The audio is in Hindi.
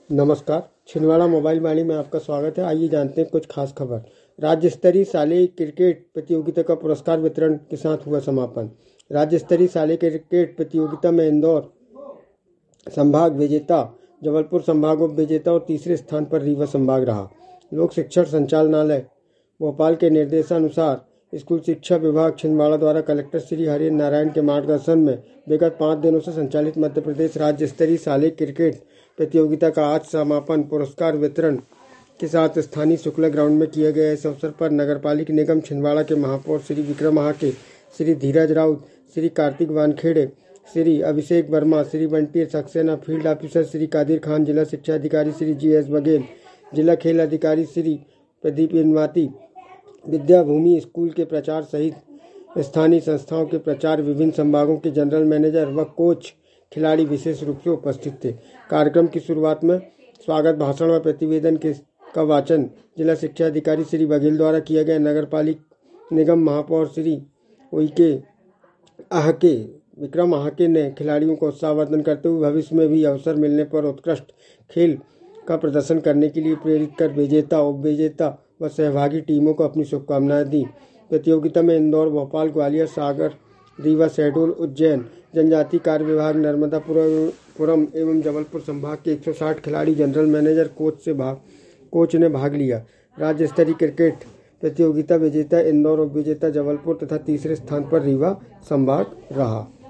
नमस्कार। छिंदवाड़ा मोबाइल वाणी में आपका स्वागत है। आइए जानते हैं कुछ खास खबर। राज्य स्तरीय शालेय क्रिकेट प्रतियोगिता का पुरस्कार वितरण के साथ हुआ समापन। राज्य स्तरीय शालेय क्रिकेट प्रतियोगिता में इंदौर संभाग विजेता, जबलपुर संभाग उप विजेता और तीसरे स्थान पर रीवा संभाग रहा। लोक शिक्षण संचालनालय भोपाल के निर्देशानुसार स्कूल शिक्षा विभाग छिंदवाड़ा द्वारा कलेक्टर श्री हरीन्द्र नारायण के मार्गदर्शन में विगत 5 दिनों से संचालित मध्य प्रदेश राज्य स्तरीय शालेय क्रिकेट प्रतियोगिता का आज समापन पुरस्कार वितरण के साथ स्थानीय शुक्ला ग्राउंड में किया गया। इस अवसर पर नगरपालिका निगम छिंदवाड़ा के महापौर श्री विक्रम महाके, श्री धीरज राउत, श्री कार्तिक वानखेड़े, श्री अभिषेक वर्मा, श्री बंटी सक्सेना, फील्ड ऑफिसर श्री कादिर खान, जिला शिक्षा अधिकारी श्री GS बघेल, जिला खेल अधिकारी श्री प्रदीप इनवाती, विद्या भूमि स्कूल के प्राचार्य सहित स्थानीय संस्थाओं के प्राचार्य, विभिन्न संभागों के जनरल मैनेजर व कोच, खिलाड़ी विशेष रूप से उपस्थित थे। कार्यक्रम की शुरुआत में स्वागत भाषण व प्रतिवेदन का वाचन जिला शिक्षा अधिकारी श्री बघेल द्वारा किया गया। नगरपालिका निगम महापौर श्री विक्रम आहके ने खिलाड़ियों को उत्साहवर्धन करते हुए भविष्य में भी अवसर मिलने पर उत्कृष्ट खेल का प्रदर्शन करने के लिए प्रेरित कर विजेता, उपविजेता व सहभागी टीमों को अपनी शुभकामनाएं दी। प्रतियोगिता में इंदौर, भोपाल, ग्वालियर, सागर, रीवा, शहडोल, उज्जैन, जनजातीय कार्य विभाग, नर्मदापुरम एवं जबलपुर संभाग के 160 खिलाड़ी, जनरल मैनेजर, कोच ने भाग लिया। राज्य स्तरीय क्रिकेट प्रतियोगिता विजेता इंदौर, उप विजेता जबलपुर तथा तीसरे स्थान पर रीवा संभाग रहा।